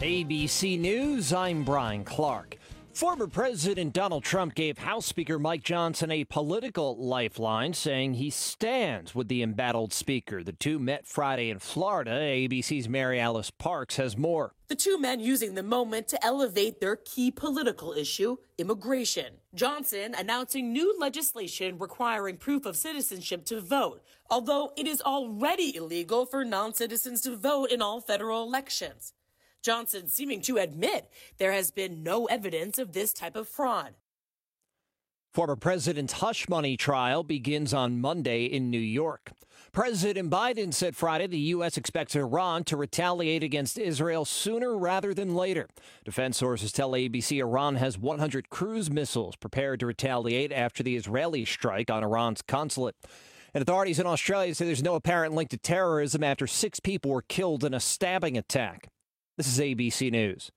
ABC News, I'm Brian Clark. Former President Donald Trump gave House Speaker Mike Johnson a political lifeline, saying he stands with the embattled speaker. The two met Friday in Florida. ABC's Mary Alice Parks has more. The two men using the moment to elevate their key political issue, immigration. Johnson announcing new legislation requiring proof of citizenship to vote, although it is already illegal for non-citizens to vote in all federal elections. Johnson seeming to admit there has been no evidence of this type of fraud. Former President's hush money trial begins on Monday in New York. President Biden said Friday the U.S. expects Iran to retaliate against Israel sooner rather than later. Defense sources tell ABC Iran has 100 cruise missiles prepared to retaliate after the Israeli strike on Iran's consulate. And authorities in Australia say there's no apparent link to terrorism after 6 people were killed in a stabbing attack. This is ABC News.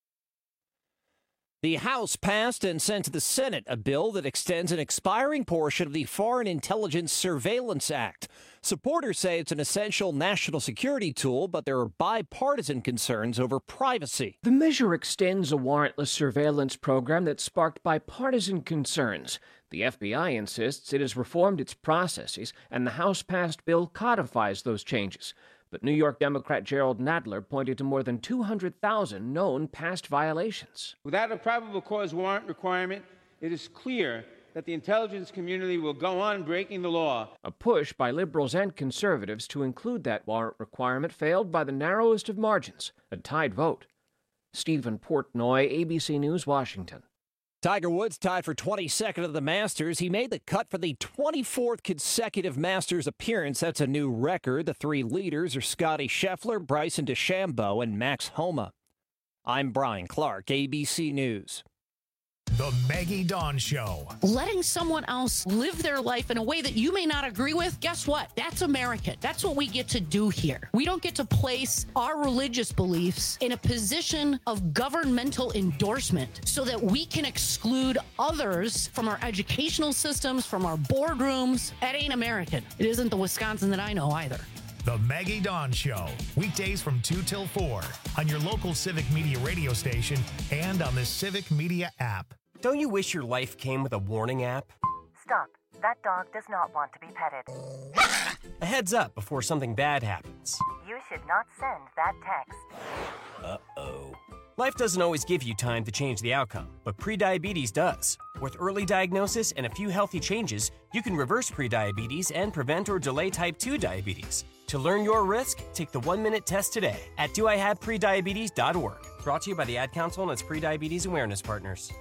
The House passed and sent to the Senate a bill that extends an expiring portion of the Foreign Intelligence Surveillance Act. Supporters say it's an essential national security tool, but there are bipartisan concerns over privacy. The measure extends a warrantless surveillance program that sparked bipartisan concerns. The FBI insists it has reformed its processes, and the House-passed bill codifies those changes. But New York Democrat Gerald Nadler pointed to more than 200,000 known past violations. Without a probable cause warrant requirement, it is clear that the intelligence community will go on breaking the law. A push by liberals and conservatives to include that warrant requirement failed by the narrowest of margins, a tied vote. Stephen Portnoy, ABC News, Washington. Tiger Woods tied for 22nd of the Masters. He made the cut for the 24th consecutive Masters appearance. That's a new record. The 3 leaders are Scotty Scheffler, Bryson DeChambeau, and Max Homa. I'm Brian Clark, ABC News. The Maggie Dawn Show. Letting someone else live their life in a way that you may not agree with, guess what? That's American. That's what we get to do here. We don't get to place our religious beliefs in a position of governmental endorsement so that we can exclude others from our educational systems, from our boardrooms. That ain't American. It isn't the Wisconsin that I know either. The Maggie Dawn Show, weekdays from 2 till 4 on your local Civic Media radio station and on the Civic Media app. Don't you wish your life came with a warning app? Stop. That dog does not want to be petted. A heads up before something bad happens. You should not send that text. Uh-oh. Life doesn't always give you time to change the outcome, but prediabetes does. With early diagnosis and a few healthy changes, you can reverse prediabetes and prevent or delay type 2 diabetes. To learn your risk, take the 1-minute test today at doihaveprediabetes.org. Brought to you by the Ad Council and its prediabetes awareness partners.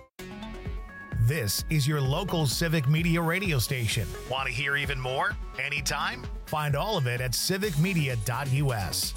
This is your local Civic Media radio station. Want to hear even more? Anytime? Find all of it at civicmedia.us.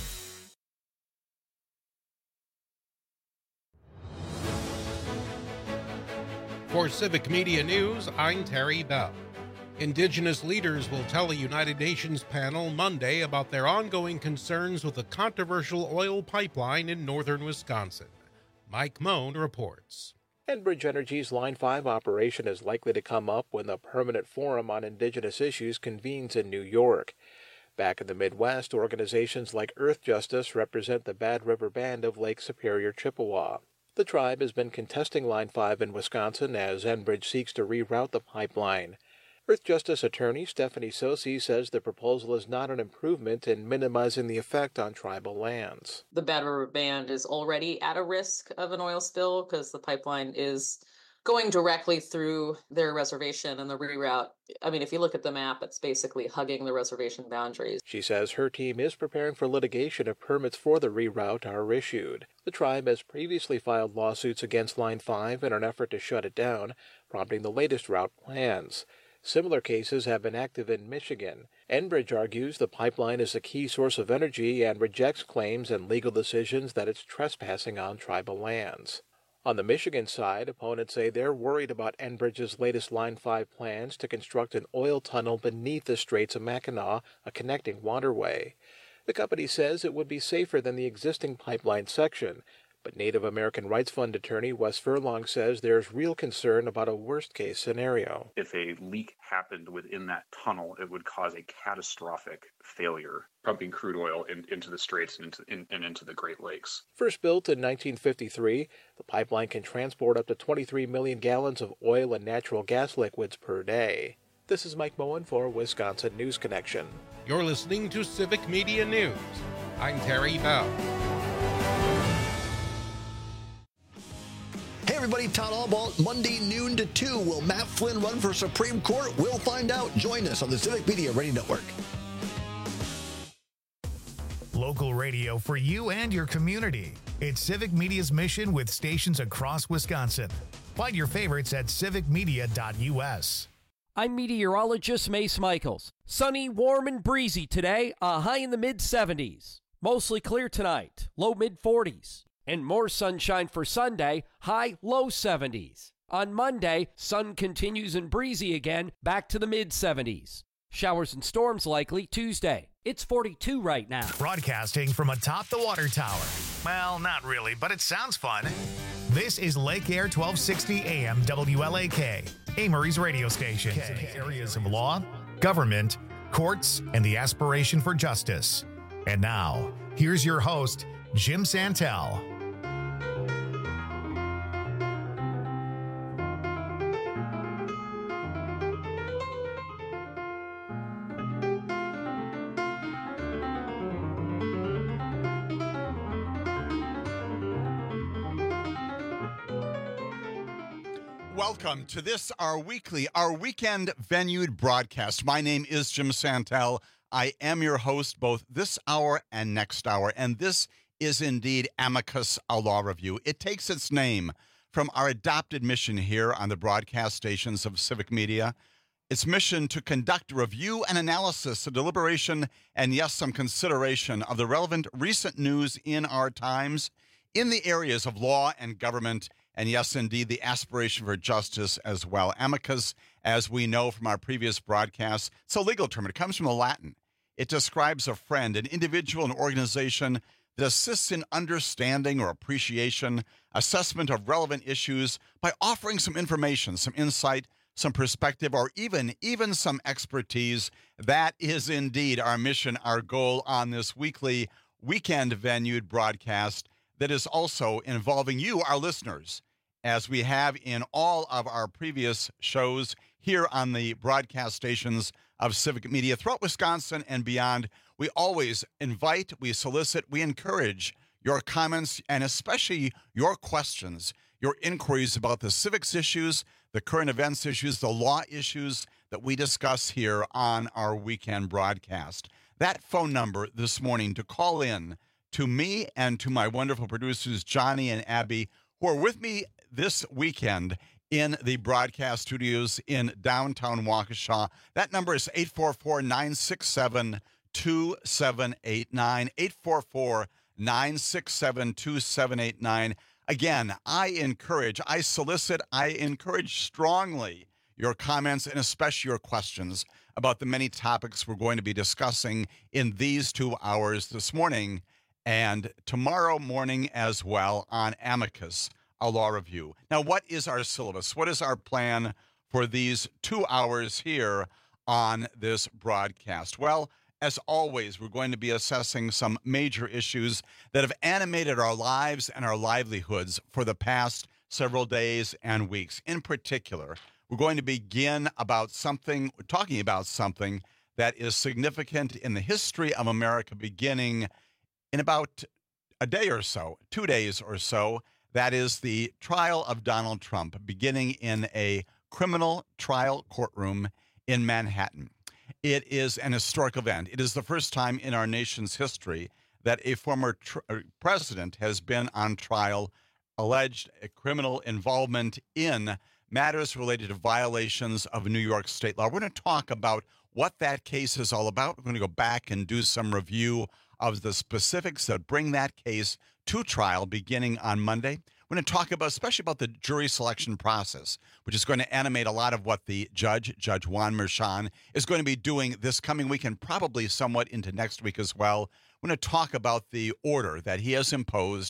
For Civic Media News, I'm Terry Bell. Indigenous leaders will tell a United Nations panel Monday about their ongoing concerns with a controversial oil pipeline in northern Wisconsin. Mike Moan reports. Enbridge Energy's Line 5 operation is likely to come up when the Permanent Forum on Indigenous Issues convenes in New York. Back in the Midwest, organizations like Earth Justice represent the Bad River Band of Lake Superior, Chippewa. The tribe has been contesting Line 5 in Wisconsin as Enbridge seeks to reroute the pipeline. Earth Justice attorney Stephanie Sosi says the proposal is not an improvement in minimizing the effect on tribal lands. The Bad River Band is already at a risk of an oil spill because the pipeline is going directly through their reservation, and the reroute, I mean, if you look at the map, it's basically hugging the reservation boundaries. She says her team is preparing for litigation if permits for the reroute are issued. The tribe has previously filed lawsuits against Line 5 in an effort to shut it down, prompting the latest route plans. Similar cases have been active in Michigan. Enbridge argues the pipeline is a key source of energy and rejects claims and legal decisions that it's trespassing on tribal lands. On the Michigan side, opponents say they're worried about Enbridge's latest Line 5 plans to construct an oil tunnel beneath the Straits of Mackinac, a connecting waterway. The company says it would be safer than the existing pipeline section, But Native American Rights Fund attorney Wes Furlong says there's real concern about a worst-case scenario. If a leak happened within that tunnel, it would cause a catastrophic failure, pumping crude oil into the straits and into the Great Lakes. First built in 1953, the pipeline can transport up to 23 million gallons of oil and natural gas liquids per day. This is Mike Moen for Wisconsin News Connection. You're listening to Civic Media News. I'm Terry Bell. Hey everybody, Todd Albaugh, Monday noon to 2. Will Matt Flynn run for Supreme Court? We'll find out. Join us on the Civic Media Radio Network. Local radio for you and your community. It's Civic Media's mission with stations across Wisconsin. Find your favorites at civicmedia.us. I'm meteorologist Mace Michaels. Sunny, warm, and breezy today, a high in the mid-70s. Mostly clear tonight, low mid-40s. And more sunshine for Sunday, high low 70s. On Monday, sun continues and breezy again, back to the mid-70s. Showers and storms likely Tuesday. It's 42 right now. Broadcasting from atop the water tower. Well, not really, but it sounds fun. This is Lake Air 1260 AM WLAK, Amory's radio station. Areas of law, government, courts, and the aspiration for justice. And now, here's your host, Jim Santel. Welcome to this, our weekend venued broadcast. My name is Jim Santel. I am your host both this hour and next hour, and this is indeed Amicus, a law review. It takes its name from our adopted mission here on the broadcast stations of Civic Media. Its mission to conduct a review and analysis, a deliberation, and yes, some consideration of the relevant recent news in our times in the areas of law and government, and yes, indeed, the aspiration for justice as well. Amicus, as we know from our previous broadcasts, it's a legal term. It comes from the Latin. It describes a friend, an individual, an organization that assists in understanding or appreciation, assessment of relevant issues by offering some information, some insight, some perspective, or even some expertise. That is indeed our mission, our goal on this weekend venued broadcast that is also involving you, our listeners, as we have in all of our previous shows here on the broadcast stations of Civic Media throughout Wisconsin and beyond. We always invite, we solicit, we encourage your comments and especially your questions, your inquiries about the civics issues, the current events issues, the law issues that we discuss here on our weekend broadcast. That phone number this morning to call in to me and to my wonderful producers, Johnny and Abby, who are with me this weekend in the broadcast studios in downtown Waukesha. That number is 844-967-2789, 844-967-2789. Again, I encourage strongly your comments and especially your questions about the many topics we're going to be discussing in these 2 hours this morning and tomorrow morning as well on Amicus, a law review. Now, what is our syllabus? What is our plan for these 2 hours here on this broadcast? Well, as always, we're going to be assessing some major issues that have animated our lives and our livelihoods for the past several days and weeks. In particular, we're going to begin talking about something that is significant in the history of America beginning in about a day or so, 2 days or so. That is the trial of Donald Trump, beginning in a criminal trial courtroom in Manhattan. It is an historic event. It is the first time in our nation's history that a former president has been on trial, alleged criminal involvement in matters related to violations of New York state law. We're going to talk about what that case is all about. We're going to go back and do some review of the specifics that bring that case to trial beginning on Monday. We're going to talk especially about the jury selection process, which is going to animate a lot of what the Judge Juan Merchan, is going to be doing this coming week and probably somewhat into next week as well. We're going to talk about the order that he has imposed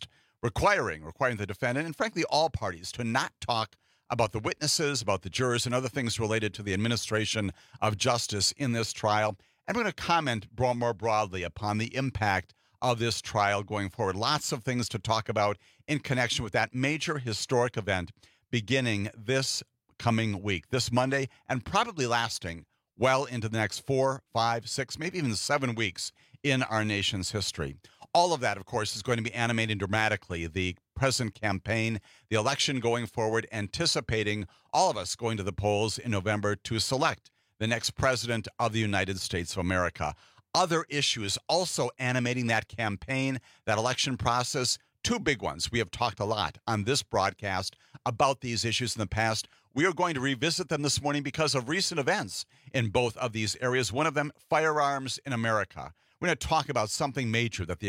requiring the defendant and, frankly, all parties to not talk about the witnesses, about the jurors, and other things related to the administration of justice in this trial. And we're going to comment more broadly upon the impact of this trial going forward. Lots of things to talk about in connection with that major historic event beginning this coming week, this Monday, and probably lasting well into the next 4, 5, 6, maybe even 7 weeks in our nation's history. All of that, of course, is going to be animating dramatically the present campaign, the election going forward, anticipating all of us going to the polls in November to select the next president of the United States of America. Other issues also animating that campaign, that election process, 2 big ones. We have talked a lot on this broadcast about these issues in the past. We are going to revisit them this morning because of recent events in both of these areas. One of them, firearms in America. We're going to talk about something major that the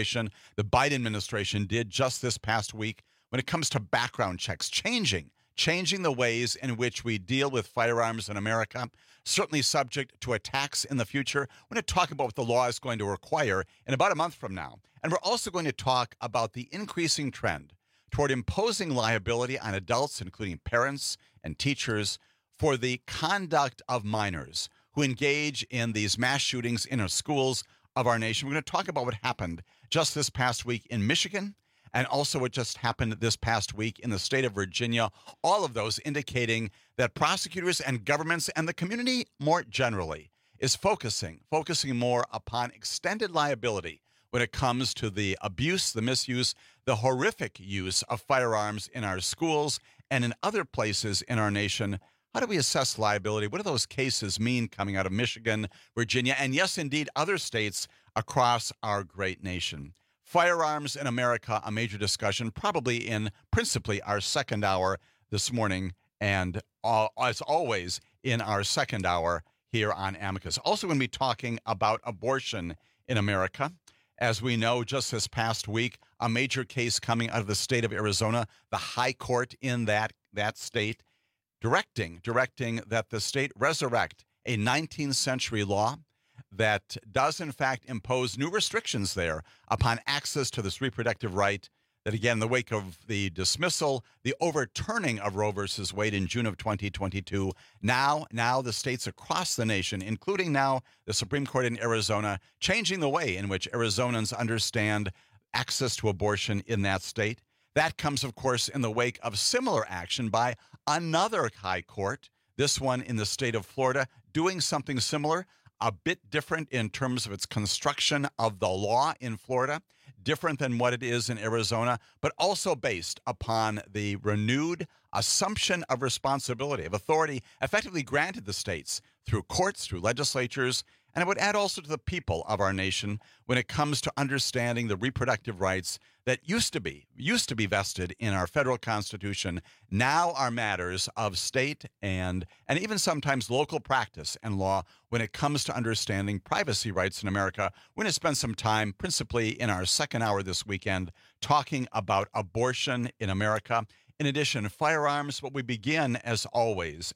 Biden administration did just this past week when it comes to background checks, changing the ways in which we deal with firearms in America, certainly subject to attacks in the future. We're going to talk about what the law is going to require in about a month from now. And we're also going to talk about the increasing trend toward imposing liability on adults, including parents and teachers, for the conduct of minors who engage in these mass shootings in our schools of our nation. We're going to talk about what happened just this past week in Michigan and also what just happened this past week in the state of Virginia, all of those indicating that prosecutors and governments and the community more generally is focusing more upon extended liability when it comes to the abuse, the misuse, the horrific use of firearms in our schools and in other places in our nation. How do we assess liability? What do those cases mean coming out of Michigan, Virginia, and yes, indeed, other states across our great nation? Firearms in America, a major discussion, probably in principally our second hour this morning, and as always, in our second hour here on Amicus. Also going to be talking about abortion in America. As we know, just this past week, a major case coming out of the state of Arizona, the high court in that state, directing that the state resurrect a 19th century law that does, in fact, impose new restrictions there upon access to this reproductive right that, again, in the wake of the dismissal, the overturning of Roe versus Wade in June of 2022, now the states across the nation, including now the Supreme Court in Arizona, changing the way in which Arizonans understand access to abortion in that state. That comes, of course, in the wake of similar action by another high court, this one in the state of Florida, doing something similar, a bit different in terms of its construction of the law in Florida, different than what it is in Arizona, but also based upon the renewed assumption of responsibility, of authority effectively granted the states through courts, through legislatures, and I would add also to the people of our nation when it comes to understanding the reproductive rights that used to be vested in our federal Constitution, now are matters of state and even sometimes local practice and law when it comes to understanding privacy rights in America. We're going to spend some time, principally in our second hour this weekend, talking about abortion in America. In addition, firearms, but we begin, as always,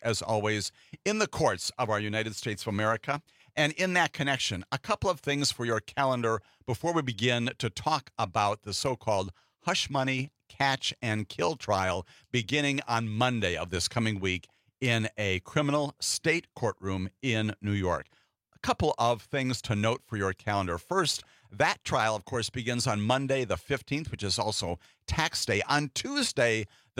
in the courts of our United States of America. And in that connection, a couple of things for your calendar before we begin to talk about the so-called hush money catch and kill trial beginning on Monday of this coming week in a criminal state courtroom in New York. A couple of things to note for your calendar. First, that trial, of course, begins on Monday the 15th, which is also tax day. On Tuesday the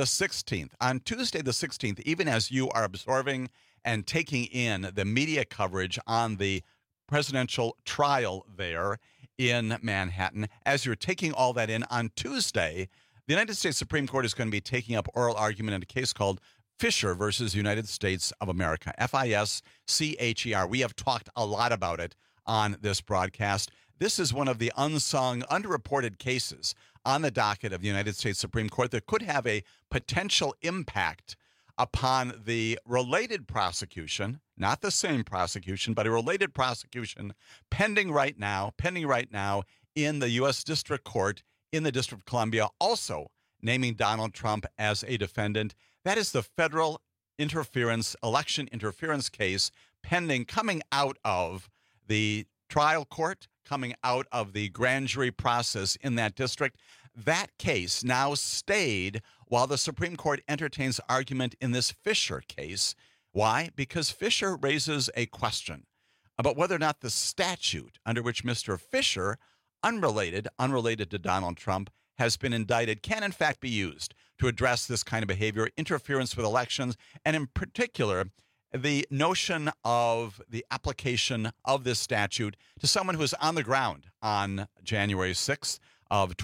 16th, even as you are absorbing and taking in the media coverage on the presidential trial there in Manhattan, as you're taking all that in on Tuesday, the United States Supreme Court is going to be taking up oral argument in a case called Fisher versus United States of America, Fischer. We have talked a lot about it on this broadcast. This is one of the unsung, underreported cases on the docket of the United States Supreme Court that could have a potential impact upon the related prosecution, not the same prosecution, but a related prosecution pending right now in the U.S. District Court in the District of Columbia, also naming Donald Trump as a defendant. That is the federal election interference case pending, coming out of the trial court, coming out of the grand jury process in that district. That case now stayed while the Supreme Court entertains argument in this Fisher case. Why? Because Fisher raises a question about whether or not the statute under which Mr. Fisher, unrelated to Donald Trump, has been indicted can in fact be used to address this kind of behavior, interference with elections, and in particular, the notion of the application of this statute to someone who is on the ground on January 6th of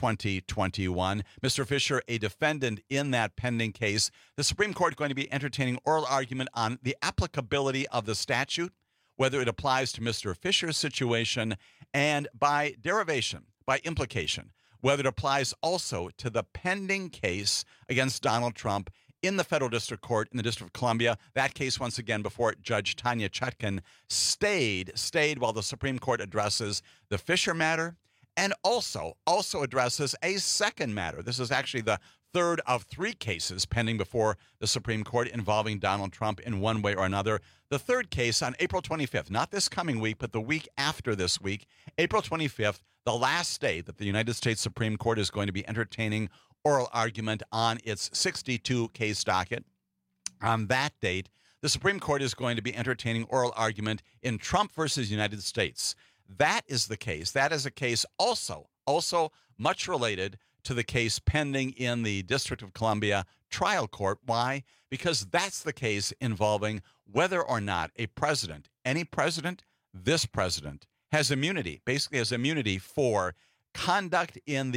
2021. Mr. Fisher, a defendant in that pending case. The Supreme Court is going to be entertaining oral argument on the applicability of the statute, whether it applies to Mr. Fisher's situation, and by derivation, by implication, whether it applies also to the pending case against Donald Trump in the federal district court in the District of Columbia. That case, once again, before Judge Tanya Chutkan, stayed while the Supreme Court addresses the Fisher matter and also addresses a second matter. This is actually the third of three cases pending before the Supreme Court involving Donald Trump in one way or another. The third case on April 25th, not this coming week, but the week after this week, April 25th, the last day that the United States Supreme Court is going to be entertaining oral argument on its 62-case docket. On that date, the Supreme Court is going to be entertaining oral argument in Trump versus United States. That is the case. That is a case also much related to the case pending in the District of Columbia trial court. Why? Because that's the case involving whether or not a president, any president, this president, has immunity, basically has immunity for conduct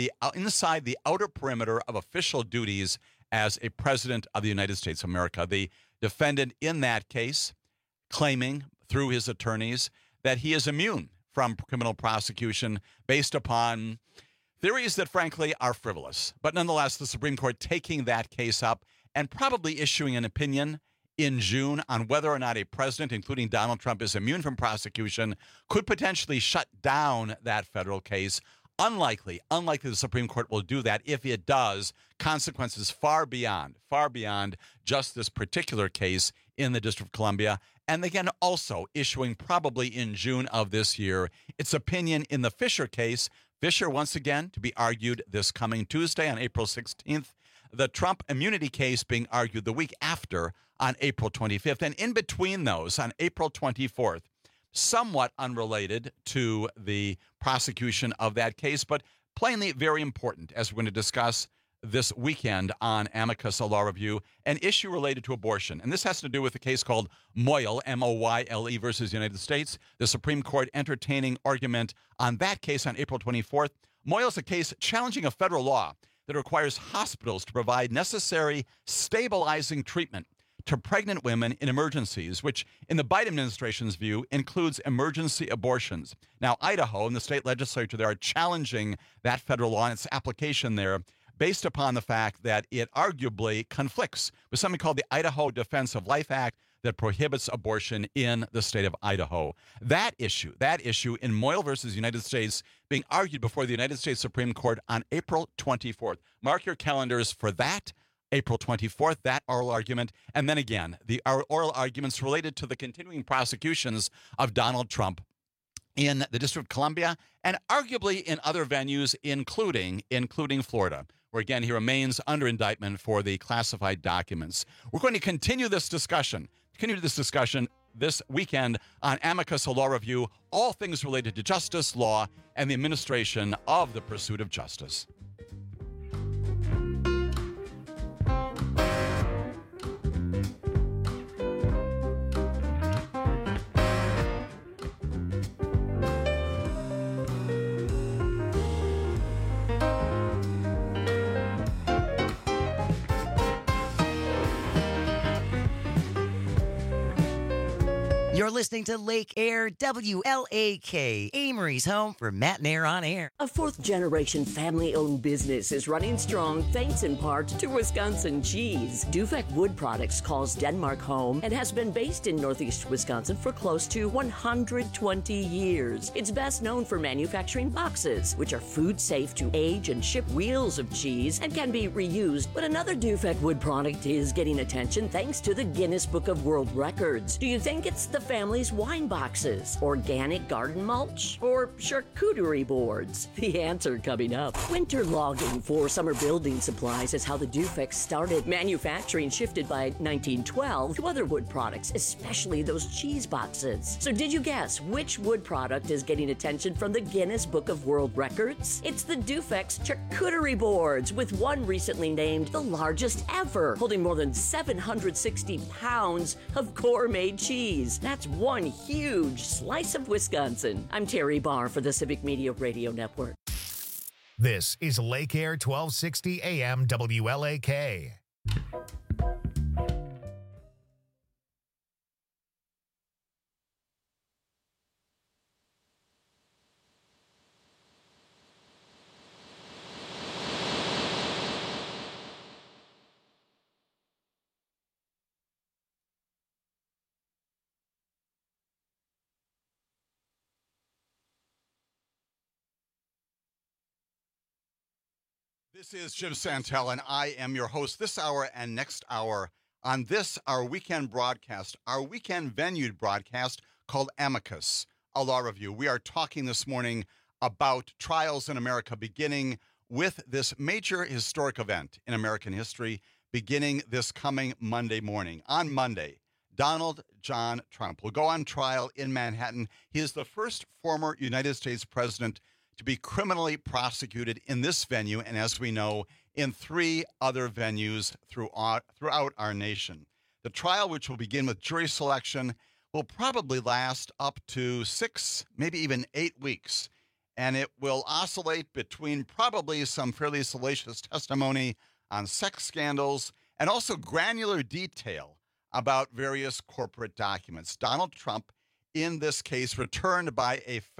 inside the outer perimeter of official duties as a president of the United States of America. The defendant in that case claiming through his attorneys that he is immune from criminal prosecution based upon theories that, frankly, are frivolous. But nonetheless, the Supreme Court taking that case up and probably issuing an opinion in June on whether or not a president, including Donald Trump, is immune from prosecution, could potentially shut down that federal case. Unlikely the Supreme Court will do that. If it does, consequences far beyond just this particular case in the District of Columbia. And again, also issuing probably in June of this year, its opinion in the Fisher case. Fisher, once again, to be argued this coming Tuesday on April 16th. The Trump immunity case being argued the week after on April 25th. And in between those, on April 24th, somewhat unrelated to the prosecution of that case, but plainly very important, as we're going to discuss this weekend on Amicus Law Review, an issue related to abortion. And this has to do with a case called Moyle, M-O-Y-L-E versus United States. The Supreme Court entertaining argument on that case on April 24th. Moyle is a case challenging a federal law that requires hospitals to provide necessary stabilizing treatment to pregnant women in emergencies, which in the Biden administration's view includes emergency abortions. Now, Idaho and the state legislature there are challenging that federal law and its application there based upon the fact that it arguably conflicts with something called the Idaho Defense of Life Act that prohibits abortion in the state of Idaho. That issue in Moyle versus United States being argued before the United States Supreme Court on April 24th. Mark your calendars for that. April 24th, that oral argument, and then again, the oral arguments related to the continuing prosecutions of Donald Trump in the District of Columbia and arguably in other venues, including Florida, where again he remains under indictment for the classified documents. We're going to continue this discussion this weekend on Amicus Law Review, all things related to justice, law, and the administration of the pursuit of justice. You're listening to Lake Air WLAK, Amory's home for Matt and Air on Air. A fourth-generation family-owned business is running strong thanks in part to Wisconsin cheese. Dufek Wood Products calls Denmark home and has been based in northeast Wisconsin for close to 120 years. It's best known for manufacturing boxes, which are food safe to age and ship wheels of cheese and can be reused. But another Dufek Wood product is getting attention thanks to the Guinness Book of World Records. Do you think it's the family's wine boxes, organic garden mulch, or charcuterie boards? The answer coming up. Winter logging for summer building supplies is how the Dufex started. Manufacturing shifted by 1912 to other wood products, especially those cheese boxes. So did you guess which wood product is getting attention from the Guinness Book of World Records? It's the Dufex charcuterie boards, with one recently named the largest ever, holding more than 760 pounds of gourmet cheese. That's one huge slice of Wisconsin. I'm Terry Barr for the Civic Media Radio Network. This is Lake Air 1260 AM WLAK. This is Jim Santel, and I am your host this hour and next hour on this, our weekend broadcast, our weekend venued broadcast called Amicus, a law review. We are talking this morning about trials in America, beginning with this major historic event in American history, beginning this coming Monday morning. On Monday, Donald John Trump will go on trial in Manhattan. He is the first former United States president to be criminally prosecuted in this venue, and as we know, in 3 other venues throughout our nation. The trial, which will begin with jury selection, will probably last up to 6, maybe even 8 weeks, and it will oscillate between probably some fairly salacious testimony on sex scandals and also granular detail about various corporate documents. Donald Trump, in this case, returned by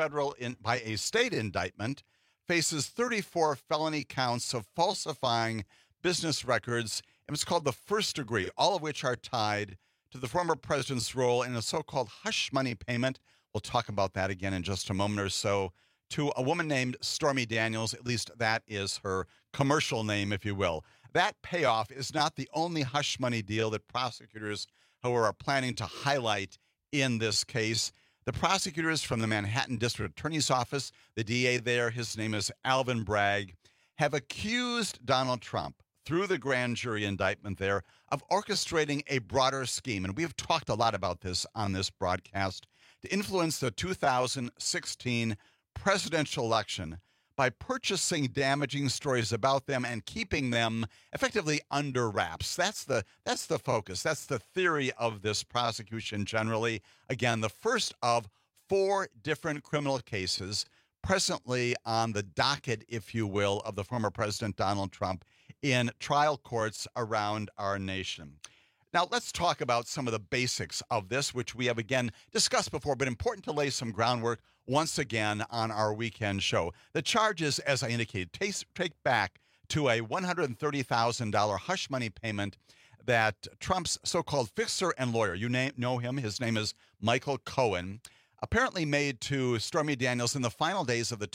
a state indictment, faces 34 felony counts of falsifying business records. It was called the first degree, all of which are tied to the former president's role in a so-called hush money payment. We'll talk about that again in just a moment or so, to a woman named Stormy Daniels. At least that is her commercial name, if you will. That payoff is not the only hush money deal that prosecutors who are planning to highlight in this case. The prosecutors from the Manhattan District Attorney's Office, the DA there, his name is Alvin Bragg, have accused Donald Trump, through the grand jury indictment there, of orchestrating a broader scheme. And we have talked a lot about this on this broadcast, to influence the 2016 presidential election by purchasing damaging stories about them and keeping them effectively under wraps. That's the focus. That's the theory of this prosecution generally. Again, the first of 4 different criminal cases presently on the docket, if you will, of the former President Donald Trump in trial courts around our nation. Now, let's talk about some of the basics of this, which we have, again, discussed before, but important to lay some groundwork once again on our weekend show. The charges, as I indicated, take back to a $130,000 hush money payment that Trump's so-called fixer and lawyer, you know him, his name is Michael Cohen, apparently made to Stormy Daniels in the final days of the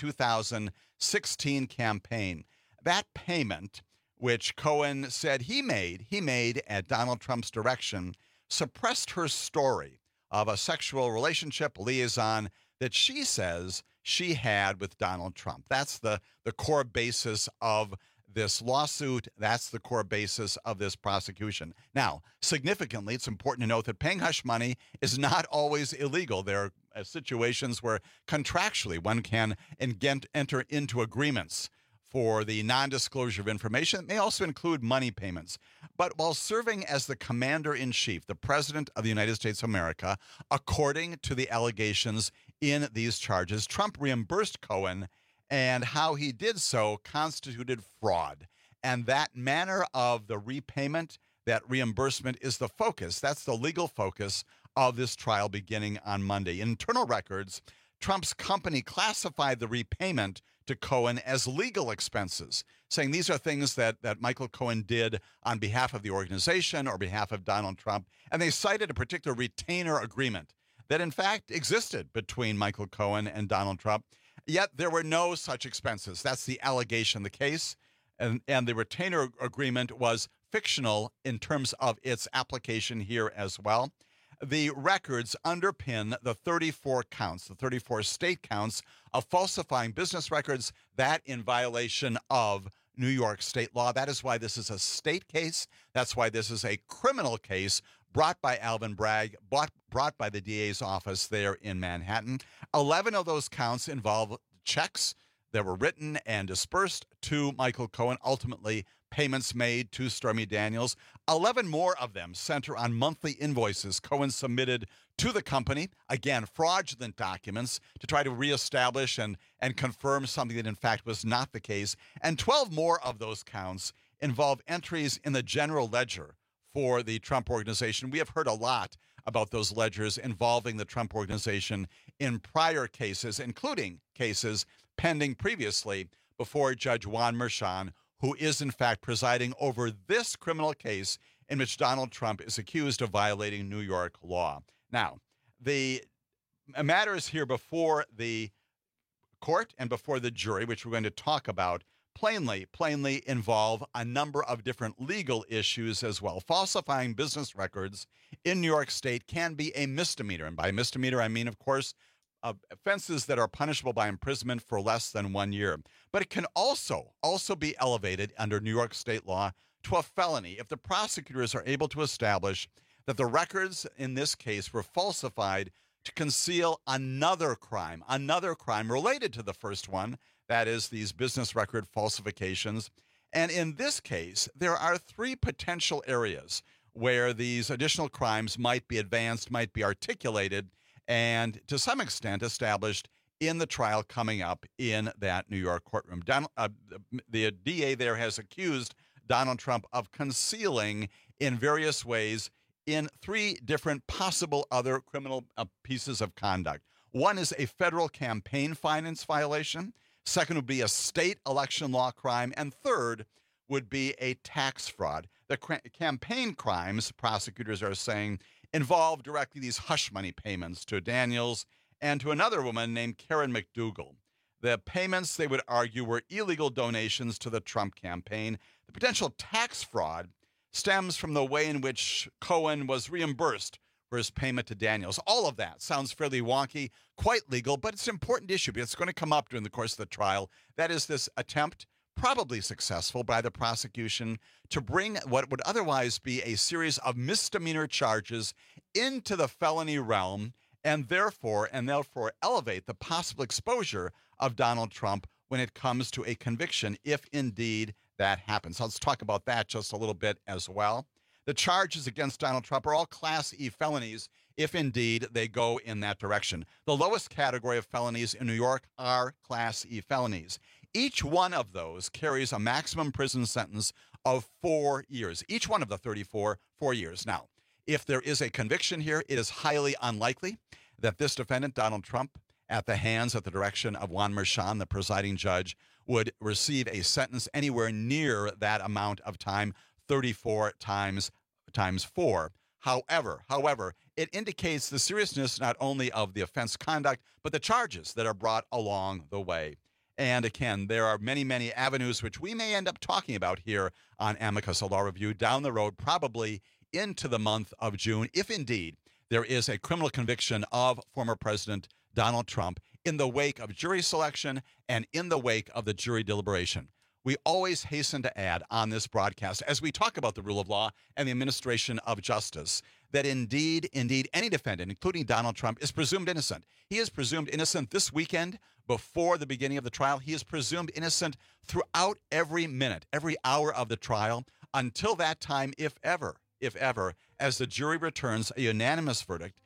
2016 campaign. That payment, which Cohen said he made at Donald Trump's direction, suppressed her story of a sexual relationship liaison that she says she had with Donald Trump. That's the core basis of this lawsuit. That's the core basis of this prosecution. Now, significantly, it's important to note that paying hush money is not always illegal. There are situations where contractually one can enter into agreements for the non-disclosure of information. It may also include money payments. But while serving as the commander-in-chief, the president of the United States of America, according to the allegations in these charges, Trump reimbursed Cohen, and how he did so constituted fraud. And that manner of the repayment, that reimbursement, is the focus. That's the legal focus of this trial beginning on Monday. In internal records, Trump's company classified the repayment to Cohen as legal expenses, saying these are things that Michael Cohen did on behalf of the organization or behalf of Donald Trump. And they cited a particular retainer agreement that, in fact, existed between Michael Cohen and Donald Trump. Yet there were no such expenses. That's the allegation, the case. And the retainer agreement was fictional in terms of its application here as well. the records underpin the 34 counts, the 34 state counts of falsifying business records, that in violation of New York state law. That is why this is a state case. That's why this is a criminal case brought by Alvin Bragg, brought by the DA's office there in Manhattan. 11 of those counts involve checks that were written and dispersed to Michael Cohen, ultimately payments made to Stormy Daniels. 11 more of them center on monthly invoices Cohen submitted to the company, again, fraudulent documents to try to reestablish and confirm something that in fact was not the case. And 12 more of those counts involve entries in the general ledger for the Trump Organization. We have heard a lot about those ledgers involving the Trump Organization in prior cases, including cases pending previously before Judge Juan Merchan, who is in fact presiding over this criminal case in which Donald Trump is accused of violating New York law. Now, the matters here before the court and before the jury, which we're going to talk about, plainly involve a number of different legal issues as well. Falsifying business records in New York State can be a misdemeanor. And by misdemeanor, I mean, of course, offenses that are punishable by imprisonment for less than 1 year. But it can also be elevated under New York state law to a felony if the prosecutors are able to establish that the records in this case were falsified to conceal another crime related to the first one, that is, these business record falsifications. And in this case, there are 3 potential areas where these additional crimes might be advanced, might be articulated, and to some extent established in the trial coming up in that New York courtroom. The DA there has accused Donald Trump of concealing in various ways in 3 different possible other criminal pieces of conduct. One is a federal campaign finance violation. Second would be a state election law crime. And third would be a tax fraud. The campaign crimes, prosecutors are saying, involve directly these hush money payments to Daniels and to another woman named Karen McDougal. The payments, they would argue, were illegal donations to the Trump campaign. The potential tax fraud stems from the way in which Cohen was reimbursed for his payment to Daniels. All of that sounds fairly wonky, quite legal, but it's an important issue because it's going to come up during the course of the trial. That is this attempt, probably successful by the prosecution, to bring what would otherwise be a series of misdemeanor charges into the felony realm and therefore elevate the possible exposure of Donald Trump when it comes to a conviction, if indeed that happens. Let's talk about that just a little bit as well. The charges against Donald Trump are all Class E felonies, if indeed they go in that direction. The lowest category of felonies in New York are Class E felonies. Each one of those carries a maximum prison sentence of 4 years. Each one of the 34, 4 years. Now, if there is a conviction here, it is highly unlikely that this defendant, Donald Trump, at the hands, at the direction of Juan Merchan, the presiding judge, would receive a sentence anywhere near that amount of time, 34 times 4. However, it indicates the seriousness not only of the offense conduct, but the charges that are brought along the way. And again, there are many, many avenues which we may end up talking about here on Amicus Law Review down the road, probably into the month of June, if indeed there is a criminal conviction of former President Donald Trump in the wake of jury selection and in the wake of the jury deliberation. We always hasten to add on this broadcast, as we talk about the rule of law and the administration of justice, that indeed, any defendant, including Donald Trump, is presumed innocent. He is presumed innocent this weekend before the beginning of the trial. He is presumed innocent throughout every minute, every hour of the trial, until that time, if ever, as the jury returns a unanimous verdict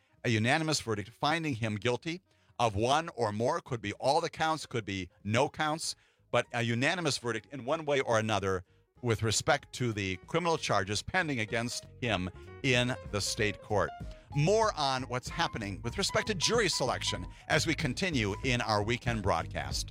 finding him guilty of one or more, could be all the counts, could be no counts, but a unanimous verdict in one way or another with respect to the criminal charges pending against him in the state court. More on what's happening with respect to jury selection as we continue in our weekend broadcast.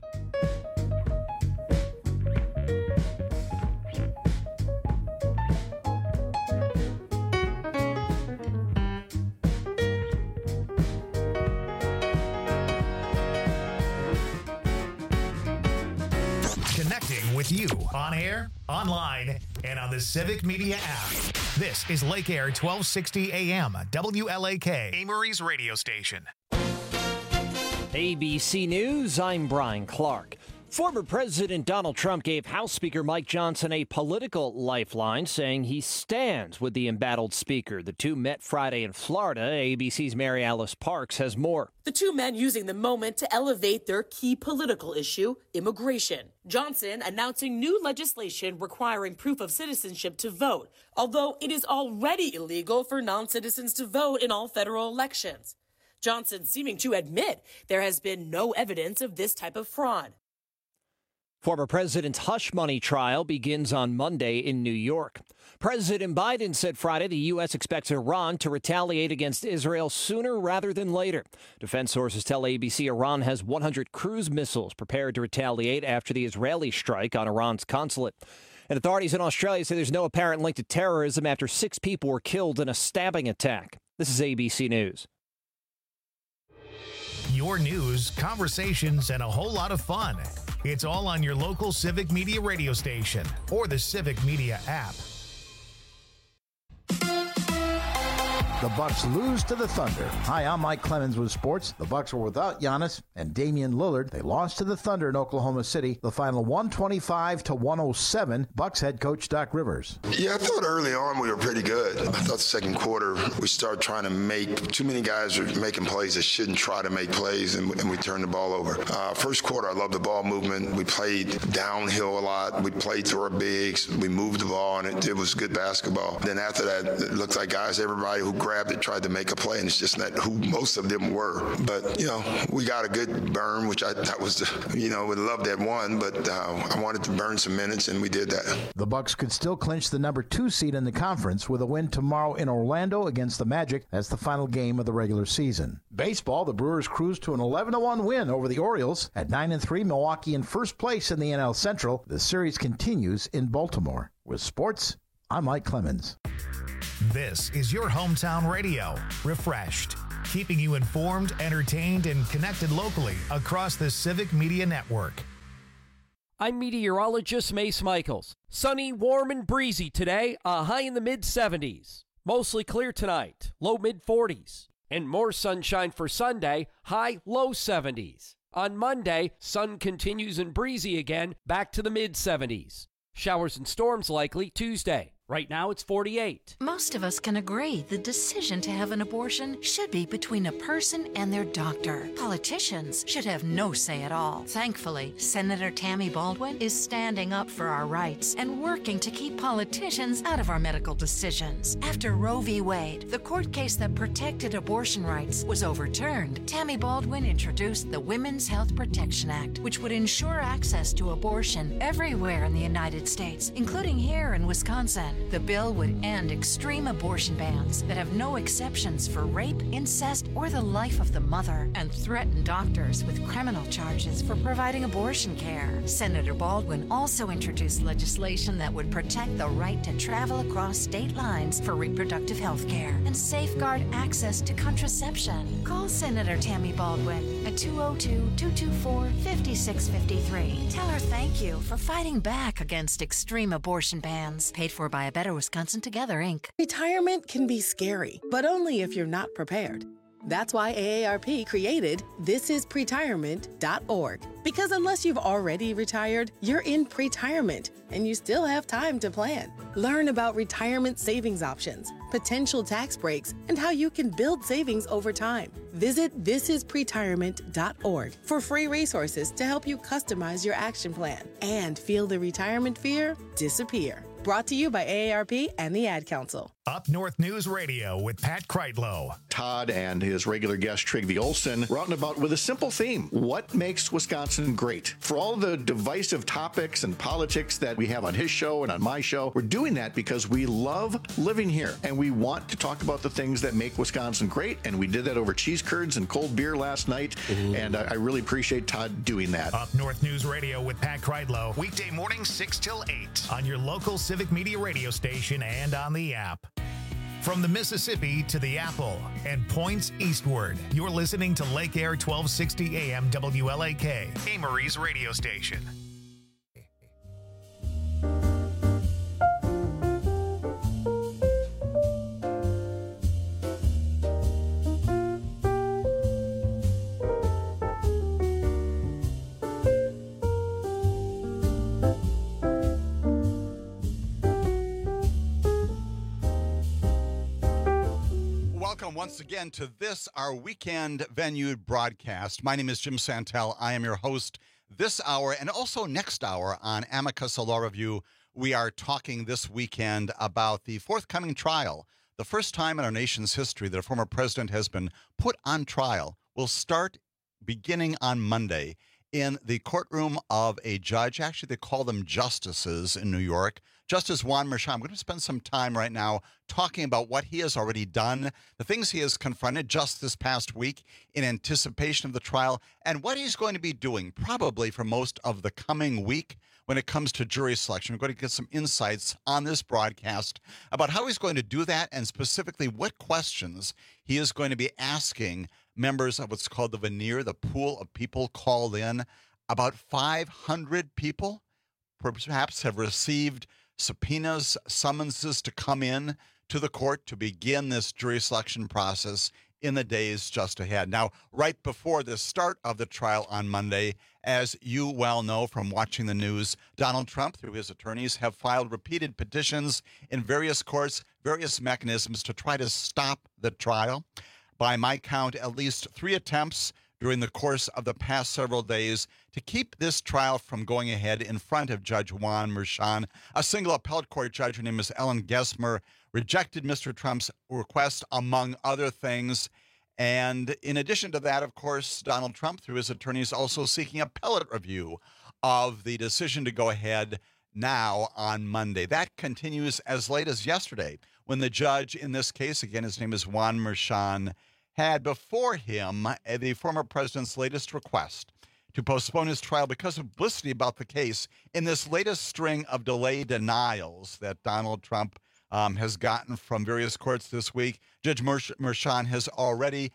with you on air, online, and on the Civic Media app. This is Lake Air 1260 AM, WLAK, Amory's radio station. ABC News, I'm Brian Clark. Former President Donald Trump gave House Speaker Mike Johnson a political lifeline, saying he stands with the embattled speaker. The two met Friday in Florida. ABC's Mary Alice Parks has more. The two men using the moment to elevate their key political issue, immigration. Johnson announcing new legislation requiring proof of citizenship to vote, although it is already illegal for non-citizens to vote in all federal elections. Johnson seeming to admit there has been no evidence of this type of fraud. Former President's hush money trial begins on Monday in New York. President Biden said Friday the U.S. expects Iran to retaliate against Israel sooner rather than later. Defense sources tell ABC Iran has 100 cruise missiles prepared to retaliate after the Israeli strike on Iran's consulate. And authorities in Australia say there's no apparent link to terrorism after 6 people were killed in a stabbing attack. This is ABC News. Your news, conversations, and a whole lot of fun. It's all on your local Civic Media radio station or the Civic Media app. The Bucks lose to the Thunder. Hi, I'm Mike Clemens with sports. The Bucks were without Giannis and Damian Lillard. They lost to the Thunder in Oklahoma City. The final 125-107. Bucks head coach Doc Rivers. Yeah, I thought early on we were pretty good. I thought the second quarter we started trying to make too many guys were making plays that shouldn't try to make plays, and we turned the ball over. First quarter, I loved the ball movement. We played downhill a lot. We played through our bigs. We moved the ball, and it was good basketball. Then after that, it looked like guys, everybody who grabbed it tried to make a play, and it's just not who most of them were. But, we got a good burn, which I thought was, would love that one, but I wanted to burn some minutes, and we did that. The Bucks could still clinch the number 2 seed in the conference with a win tomorrow in Orlando against the Magic. That's the final game of the regular season. Baseball, the Brewers cruised to an 11-1 win over the Orioles. At 9-3, Milwaukee in first place in the NL Central. The series continues in Baltimore. With sports, I'm Mike Clemens. This is your hometown radio, refreshed, keeping you informed, entertained, and connected locally across the Civic Media Network. I'm meteorologist Mace Michaels. Sunny, warm, and breezy today, a high in the mid-70s. Mostly clear tonight, low mid-40s. And more sunshine for Sunday, high low 70s. On Monday, sun continues and breezy again, back to the mid-70s. Showers and storms likely Tuesday. Right now it's 48. Most of us can agree the decision to have an abortion should be between a person and their doctor. Politicians should have no say at all. Thankfully, Senator Tammy Baldwin is standing up for our rights and working to keep politicians out of our medical decisions. After Roe v. Wade, the court case that protected abortion rights, was overturned, Tammy Baldwin introduced the Women's Health Protection Act, which would ensure access to abortion everywhere in the United States, including here in Wisconsin. The bill would end extreme abortion bans that have no exceptions for rape, incest, or the life of the mother, and threaten doctors with criminal charges for providing abortion care. Senator Baldwin also introduced legislation that would protect the right to travel across state lines for reproductive health care and safeguard access to contraception. Call Senator Tammy Baldwin at 202-224-5653. Tell her thank you for fighting back against extreme abortion bans. Paid for by Better Wisconsin Together, Inc. Retirement can be scary, but only if you're not prepared. That's why AARP created thisispretirement.org. Because unless you've already retired, you're in pretirement, and you still have time to plan. Learn about retirement savings options, potential tax breaks, and how you can build savings over time. Visit thisispretirement.org for free resources to help you customize your action plan and feel the retirement fear disappear. Brought to you by AARP and the Ad Council. Up North News Radio with Pat Kreitlow. Todd and his regular guest, Trygve Olsen, were out and about with a simple theme. What makes Wisconsin great? For all the divisive topics and politics that we have on his show and on my show, we're doing that because we love living here and we want to talk about the things that make Wisconsin great. And we did that over cheese curds and cold beer last night. And I really appreciate Todd doing that. Up North News Radio with Pat Kreitlow. Weekday mornings 6 till 8 on your local Civic Media radio station and on the app. From the Mississippi to the Apple and points eastward, you're listening to Lake Air 1260 AM WLAK, Amory's radio station. Welcome once again to this, our weekend venue broadcast. My name is Jim Santel. I am your host this hour and also next hour on Amicus Law Review. We are talking this weekend about the forthcoming trial. The first time in our nation's history that a former president has been put on trial will start beginning on Monday in the courtroom of a judge. Actually, they call them justices in New York. Justice Juan Merchan. I'm going to spend some time right now talking about what he has already done, the things he has confronted just this past week in anticipation of the trial, and what he's going to be doing probably for most of the coming week when it comes to jury selection. We're going to get some insights on this broadcast about how he's going to do that and specifically what questions he is going to be asking members of what's called the veneer, the pool of people called in. About 500 people perhaps have received subpoenas, summonses to come in to the court to begin this jury selection process in the days just ahead. Now, right before the start of the trial on Monday, as you well know from watching the news, Donald Trump, through his attorneys, have filed repeated petitions in various courts, various mechanisms to try to stop the trial. By my count, at least 3 attempts during the course of the past several days to keep this trial from going ahead in front of Judge Juan Merchan. A single appellate court judge, her name is Ellen Gessmer, rejected Mr. Trump's request, among other things. And in addition to that, of course, Donald Trump, through his attorneys, also seeking appellate review of the decision to go ahead now on Monday. That continues as late as yesterday, when the judge in this case, again, his name is Juan Merchan, had before him the former president's latest request to postpone his trial because of publicity about the case in this latest string of delay denials that Donald Trump has gotten from various courts this week. Judge Merchan has already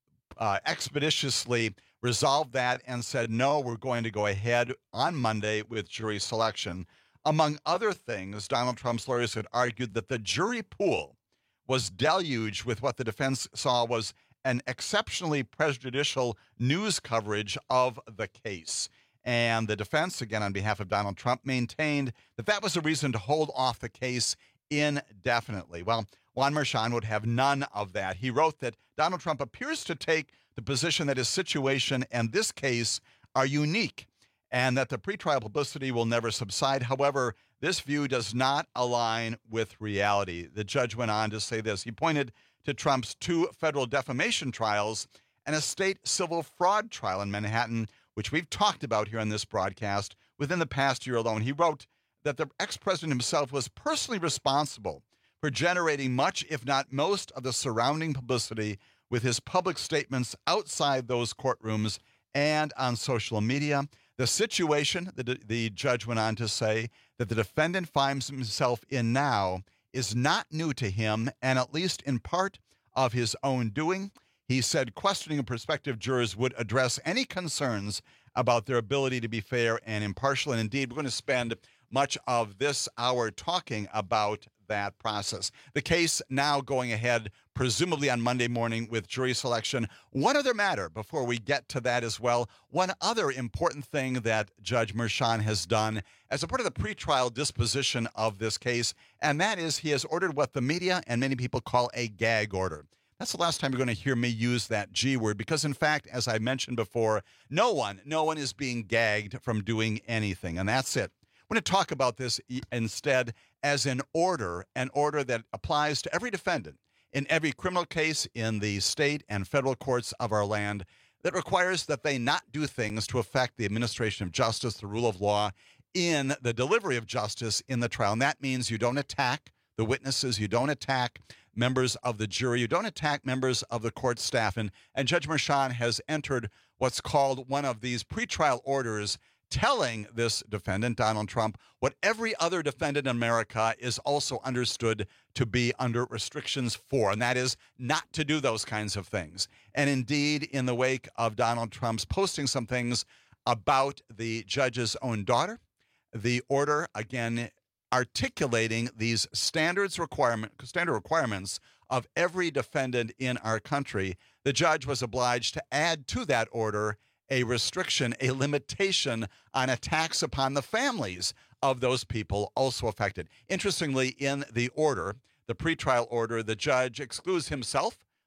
expeditiously resolved that and said, no, we're going to go ahead on Monday with jury selection. Among other things, Donald Trump's lawyers had argued that the jury pool was deluged with what the defense saw was an exceptionally prejudicial news coverage of the case. And the defense, again on behalf of Donald Trump, maintained that that was a reason to hold off the case indefinitely. Well, Juan Merchan would have none of that. He wrote that Donald Trump appears to take the position that his situation and this case are unique and that the pretrial publicity will never subside. However, this view does not align with reality. The judge went on to say this. He pointed to Trump's 2 federal defamation trials and a state civil fraud trial in Manhattan, which we've talked about here on this broadcast within the past year alone. He wrote that the ex-president himself was personally responsible for generating much, if not most, of the surrounding publicity with his public statements outside those courtrooms and on social media. The situation, the judge went on to say, that the defendant finds himself in now is not new to him, and at least in part of his own doing. He said questioning prospective jurors would address any concerns about their ability to be fair and impartial. And indeed, we're going to spend much of this hour talking about that process. The case now going ahead, presumably on Monday morning with jury selection. One other matter before we get to that as well. One other important thing that Judge Merchan has done as a part of the pretrial disposition of this case, and that is he has ordered what the media and many people call a gag order. That's the last time you're going to hear me use that G word because, in fact, as I mentioned before, no one is being gagged from doing anything, and that's it. I'm going to talk about this instead as an order that applies to every defendant in every criminal case in the state and federal courts of our land that requires that they not do things to affect the administration of justice, the rule of law, in the delivery of justice in the trial. And that means you don't attack the witnesses, you don't attack members of the jury, you don't attack members of the court staff. And Judge Merchan has entered what's called one of these pretrial orders telling this defendant, Donald Trump, what every other defendant in America is also understood to be under restrictions for, and that is not to do those kinds of things. And indeed, in the wake of Donald Trump's posting some things about the judge's own daughter, the order, again, articulating these standard requirements of every defendant in our country, the judge was obliged to add to that order a restriction, a limitation on attacks upon the families of those people also affected. Interestingly, in the order, the pretrial order, the judge excludes himself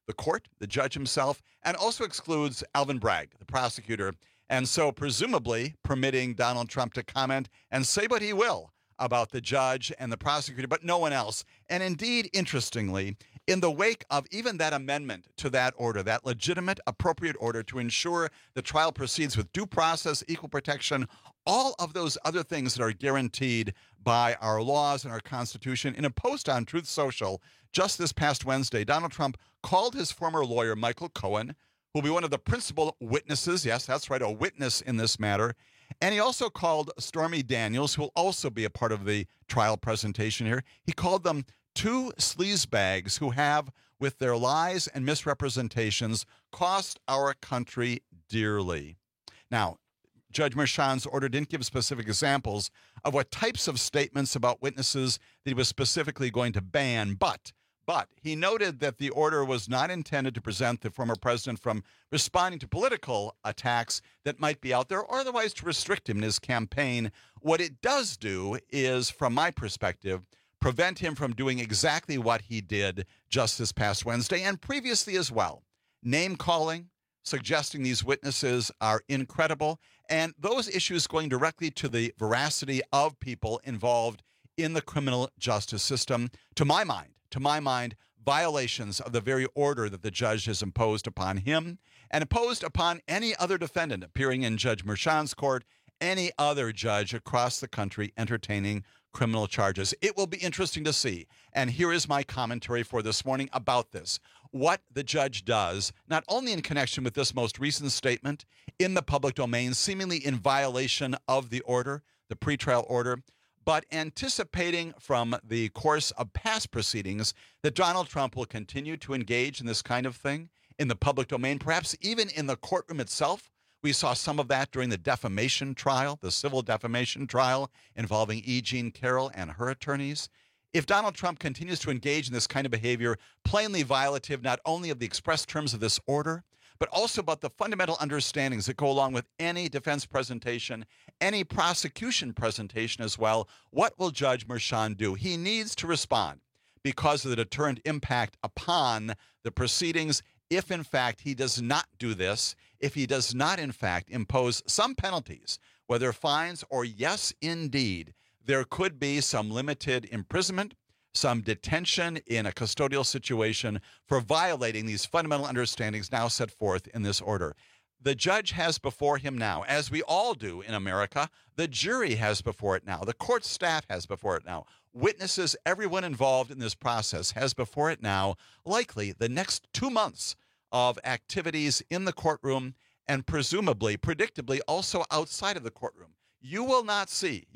the court, the judge himself, and also excludes Alvin Bragg, the prosecutor, and so presumably permitting Donald Trump to comment and say what he will about the judge and the prosecutor, but no one else. And indeed, interestingly, in the wake of even that amendment to that order, that legitimate, appropriate order to ensure the trial proceeds with due process, equal protection, all of those other things that are guaranteed by our laws and our Constitution, in a post on Truth Social just this past Wednesday, Donald Trump called his former lawyer, Michael Cohen, who will be one of the principal witnesses, yes, that's right, a witness in this matter. And he also called Stormy Daniels, who will also be a part of the trial presentation here. He called them two sleazebags who have, with their lies and misrepresentations, cost our country dearly. Now, Judge Merchan's order didn't give specific examples of what types of statements about witnesses that he was specifically going to ban, but he noted that the order was not intended to prevent the former president from responding to political attacks that might be out there, or otherwise to restrict him in his campaign. What it does do is, from my perspective, prevent him from doing exactly what he did just this past Wednesday and previously as well. Name-calling, suggesting these witnesses are incredible, and those issues going directly to the veracity of people involved in the criminal justice system. To my mind, violations of the very order that the judge has imposed upon him and imposed upon any other defendant appearing in Judge Merchan's court, any other judge across the country entertaining criminal charges. It will be interesting to see. And here is my commentary for this morning about this. What the judge does, not only in connection with this most recent statement in the public domain, seemingly in violation of the order, the pretrial order, but anticipating from the course of past proceedings that Donald Trump will continue to engage in this kind of thing in the public domain, perhaps even in the courtroom itself. We saw some of that during the defamation trial, the civil defamation trial involving E. Jean Carroll and her attorneys. If Donald Trump continues to engage in this kind of behavior, plainly violative not only of the express terms of this order, but also about the fundamental understandings that go along with any defense presentation, any prosecution presentation as well, what will Judge Merchan do? He needs to respond because of the deterrent impact upon the proceedings if, in fact, he does not do this, if he does not, in fact, impose some penalties, whether fines or, yes, indeed, there could be some limited imprisonment, some detention in a custodial situation for violating these fundamental understandings now set forth in this order. The judge has before him now, as we all do in America, the jury has before it now, the court staff has before it now, witnesses, everyone involved in this process has before it now, likely the next 2 months of activities in the courtroom and presumably, predictably, also outside of the courtroom. You will not see,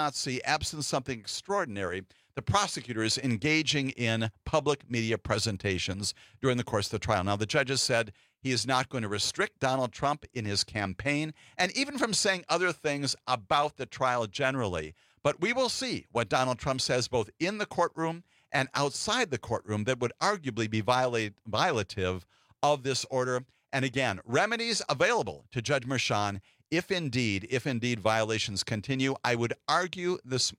absent something extraordinary, the prosecutors engaging in public media presentations during the course of the trial. Now, the judge has said he is not going to restrict Donald Trump in his campaign and even from saying other things about the trial generally. But we will see what Donald Trump says both in the courtroom and outside the courtroom that would arguably be violative of this order. And again, remedies available to Judge Merchan if indeed violations continue. I would argue this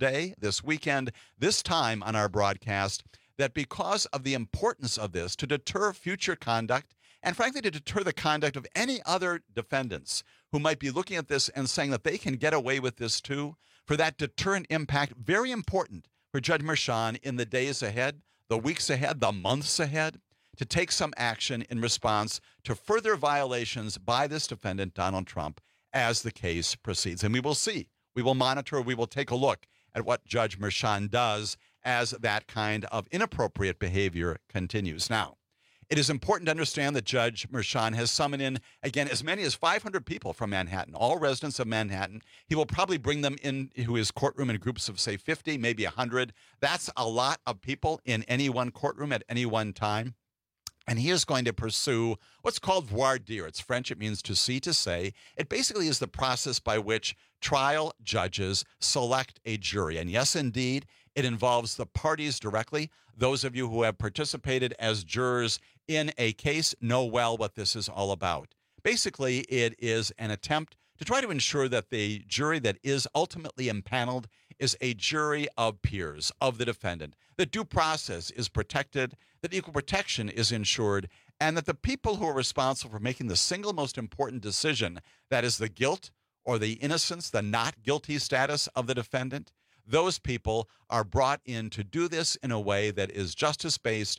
weekend, this time on our broadcast, that because of the importance of this to deter future conduct and frankly to deter the conduct of any other defendants who might be looking at this and saying that they can get away with this too, for that deterrent impact, very important for Judge Merchan in the days ahead, the weeks ahead, the months ahead, to take some action in response to further violations by this defendant, Donald Trump, as the case proceeds. And we will see. We will monitor. We will take a look at what Judge Merchan does as that kind of inappropriate behavior continues. Now, it is important to understand that Judge Merchan has summoned in, again, as many as 500 people from Manhattan, all residents of Manhattan. He will probably bring them into his courtroom in groups of, say, 50, maybe 100. That's a lot of people in any one courtroom at any one time. And he is going to pursue what's called voir dire. It's French. It means to see, to say. It basically is the process by which trial judges select a jury. And yes, indeed, it involves the parties directly. Those of you who have participated as jurors in a case know well what this is all about. Basically, it is an attempt to try to ensure that the jury that is ultimately impaneled is a jury of peers of the defendant, that due process is protected, that equal protection is ensured, and that the people who are responsible for making the single most important decision, that is the guilt or the innocence, the not guilty status of the defendant, those people are brought in to do this in a way that is justice-based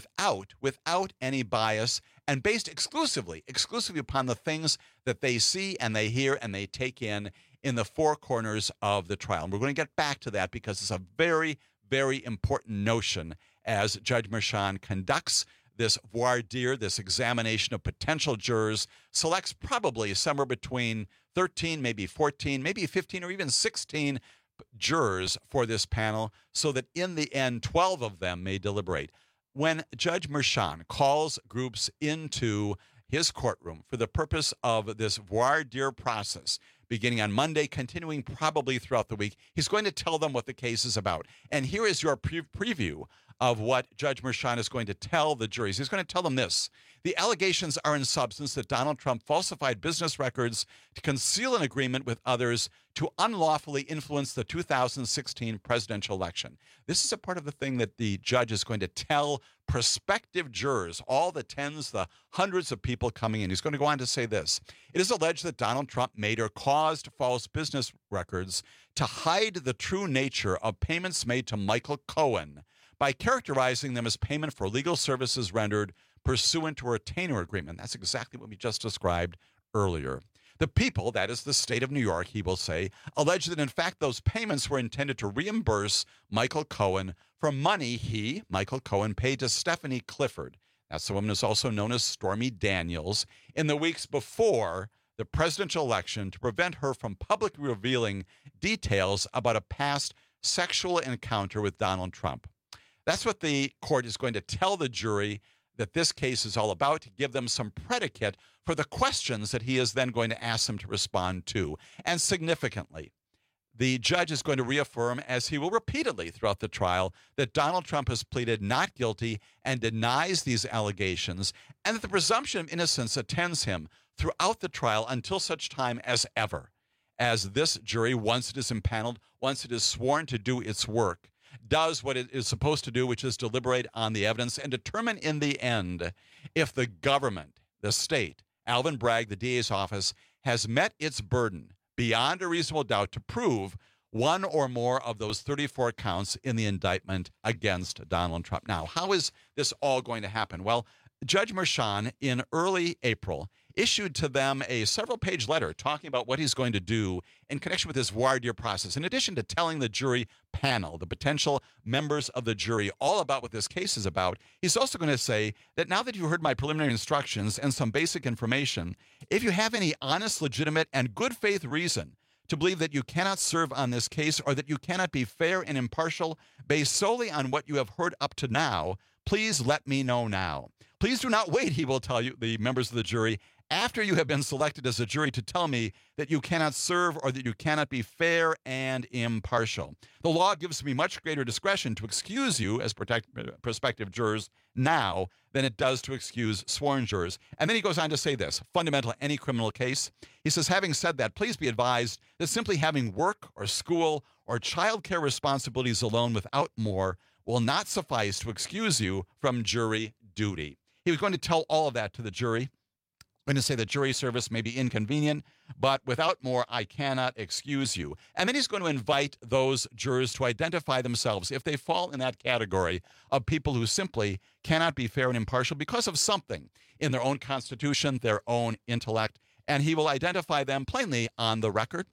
without any bias and based exclusively upon the things that they see and they hear and they take in the four corners of the trial. And we're going to get back to that because it's a very, very important notion as Judge Merchan conducts this voir dire, this examination of potential jurors, selects probably somewhere between 13, maybe 14, maybe 15, or even 16 jurors for this panel so that in the end, 12 of them may deliberate. When Judge Merchan calls groups into his courtroom for the purpose of this voir dire process, beginning on Monday, continuing probably throughout the week, he's going to tell them what the case is about. And here is your preview of what Judge Merchan is going to tell the juries. He's going to tell them this. The allegations are in substance that Donald Trump falsified business records to conceal an agreement with others to unlawfully influence the 2016 presidential election. This is a part of the thing that the judge is going to tell prospective jurors, all the tens, the hundreds of people coming in. He's going to go on to say this. It is alleged that Donald Trump made or caused false business records to hide the true nature of payments made to Michael Cohen by characterizing them as payment for legal services rendered pursuant to a retainer agreement. That's exactly what we just described earlier. The people, that is the state of New York, he will say, allege that in fact those payments were intended to reimburse Michael Cohen for money he, Michael Cohen, paid to Stephanie Clifford. That's the woman who's also known as Stormy Daniels, in the weeks before the presidential election to prevent her from publicly revealing details about a past sexual encounter with Donald Trump. That's what the court is going to tell the jury that this case is all about, to give them some predicate for the questions that he is then going to ask them to respond to. And significantly, the judge is going to reaffirm, as he will repeatedly throughout the trial, that Donald Trump has pleaded not guilty and denies these allegations, and that the presumption of innocence attends him throughout the trial until such time as ever, as this jury, once it is impaneled, once it is sworn to do its work, does what it is supposed to do, which is deliberate on the evidence and determine in the end if the government, the state, Alvin Bragg, the DA's office, has met its burden beyond a reasonable doubt to prove one or more of those 34 counts in the indictment against Donald Trump. Now, how is this all going to happen? Well, Judge Merchan, in early April, issued to them a several-page letter talking about what he's going to do in connection with this voir dire process. In addition to telling the jury panel, the potential members of the jury, all about what this case is about, he's also going to say that now that you heard my preliminary instructions and some basic information, if you have any honest, legitimate, and good faith reason to believe that you cannot serve on this case or that you cannot be fair and impartial based solely on what you have heard up to now, please let me know now. Please do not wait, he will tell you, the members of the jury, after you have been selected as a jury to tell me that you cannot serve or that you cannot be fair and impartial. The law gives me much greater discretion to excuse you as prospective jurors now than it does to excuse sworn jurors. And then he goes on to say this, fundamental to any criminal case. He says, having said that, please be advised that simply having work or school or childcare responsibilities alone without more will not suffice to excuse you from jury duty. He was going to tell all of that to the jury. Going to say that jury service may be inconvenient, but without more, I cannot excuse you. And then he's going to invite those jurors to identify themselves if they fall in that category of people who simply cannot be fair and impartial because of something in their own constitution, their own intellect. And he will identify them plainly on the record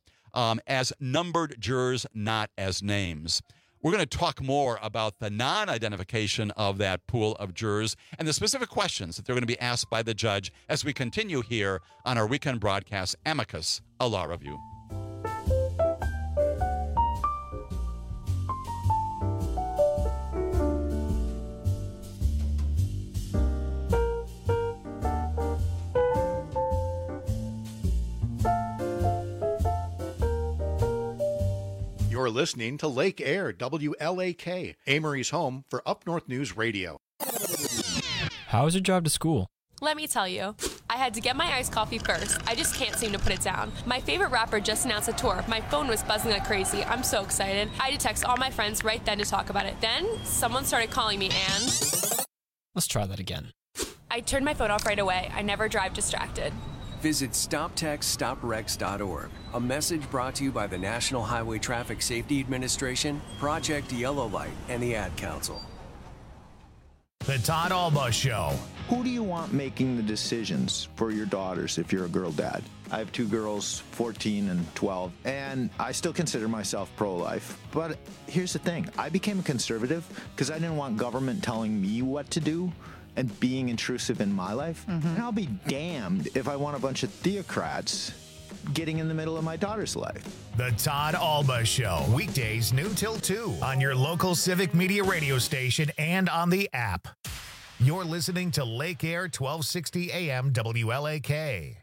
as numbered jurors, not as names. We're going to talk more about the non-identification of that pool of jurors and the specific questions that they're going to be asked by the judge as we continue here on our weekend broadcast, Amicus, a Law Review. You're listening to Lake Air, WLAK, Amory's home for Up North News Radio. How is your job to school? Let me tell you. I had to get my iced coffee first. I just can't seem to put it down. My favorite rapper just announced a tour. My phone was buzzing like crazy. I'm so excited. I had to text all my friends right then to talk about it. Then someone started calling me and... Let's try that again. I turned my phone off right away. I never drive distracted. Visit StopTextStopWrecks.org. A message brought to you by the National Highway Traffic Safety Administration, Project Yellow Light, and the Ad Council. The Todd Alba Show. Who do you want making the decisions for your daughters if you're a girl dad? I have two girls, 14 and 12, and I still consider myself pro-life. But here's the thing. I became a conservative because I didn't want government telling me what to do and being intrusive in my life. And I'll be damned if I want a bunch of theocrats getting in the middle of my daughter's life. The Todd Alba Show. Weekdays noon till 2 on your local Civic Media radio station and on the app. You're listening to Lake Air 1260 AM WLAK.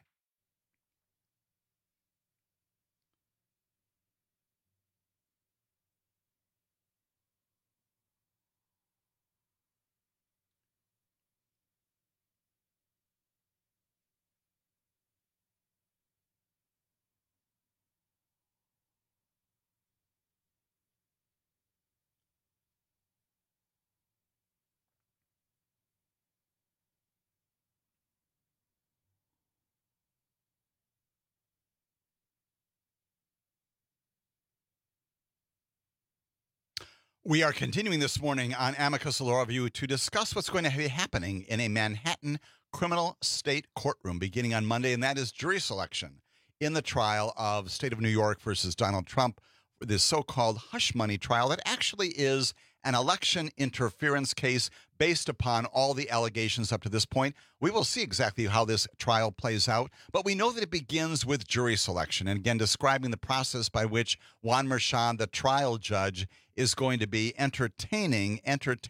We are continuing this morning on Amicus Law Review to discuss what's going to be happening in a Manhattan criminal state courtroom beginning on Monday, and that is jury selection in the trial of State of New York versus Donald Trump, this so-called hush money trial that actually is an election interference case based upon all the allegations up to this point. We will see exactly how this trial plays out, but we know that it begins with jury selection. And again, describing the process by which Juan Merchan, the trial judge, is going to be entertaining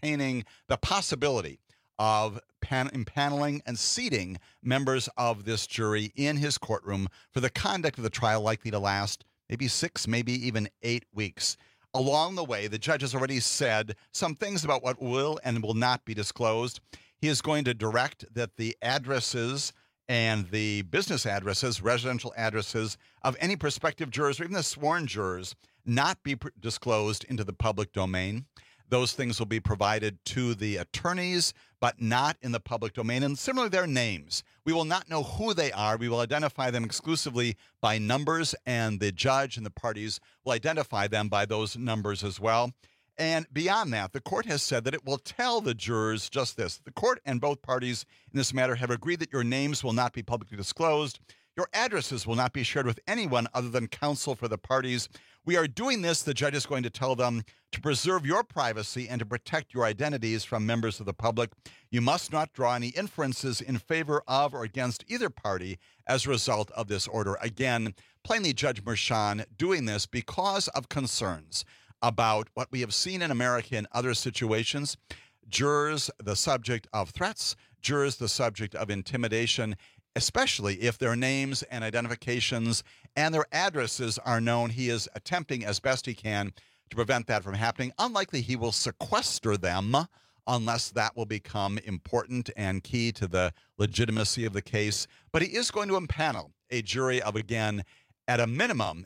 the possibility of impaneling and seating members of this jury in his courtroom for the conduct of the trial likely to last maybe 6, maybe even 8 weeks. Along the way, the judge has already said some things about what will and will not be disclosed. He is going to direct that the addresses and the business addresses, residential addresses of any prospective jurors or even the sworn jurors not be disclosed into the public domain. Those things will be provided to the attorneys, but not in the public domain. And similarly, their names. We will not know who they are. We will identify them exclusively by numbers, and the judge and the parties will identify them by those numbers as well. And beyond that, the court has said that it will tell the jurors just this. The court and both parties in this matter have agreed that your names will not be publicly disclosed. Your addresses will not be shared with anyone other than counsel for the parties. We are doing this, the judge is going to tell them, to preserve your privacy and to protect your identities from members of the public. You must not draw any inferences in favor of or against either party as a result of this order. Again, plainly Judge Merchan doing this because of concerns about what we have seen in America in other situations. Jurors, the subject of threats, jurors, the subject of intimidation, especially if their names and identifications and their addresses are known. He is attempting as best he can to prevent that from happening. Unlikely he will sequester them unless that will become important and key to the legitimacy of the case. But he is going to impanel a jury of, again, at a minimum,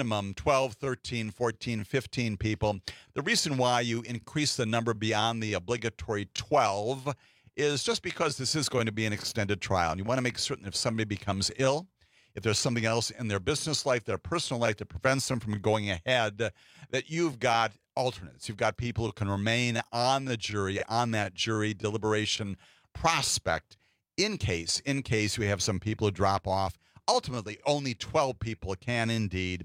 12, 13, 14, 15 people. The reason why you increase the number beyond the obligatory 12 is just because this is going to be an extended trial. And you want to make certain if somebody becomes ill, if there's something else in their business life, their personal life that prevents them from going ahead, that you've got alternates. You've got people who can remain on the jury, on that jury deliberation prospect in case we have some people who drop off. Ultimately, only 12 people can indeed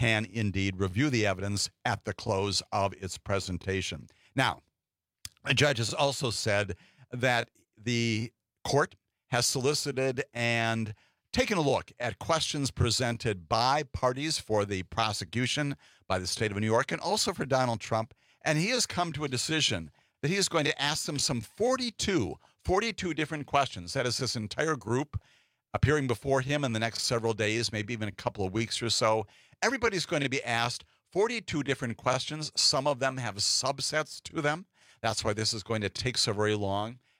review the evidence at the close of its presentation. Now, the judge has also said that the court has solicited and taken a look at questions presented by parties for the prosecution, by the state of New York, and also for Donald Trump. And he has come to a decision that he is going to ask them some 42 different questions. That is this entire group appearing before him in the next several days, maybe even a couple of weeks or so. Everybody's going to be asked 42 different questions. Some of them have subsets to them. That's why this is going to take so very long.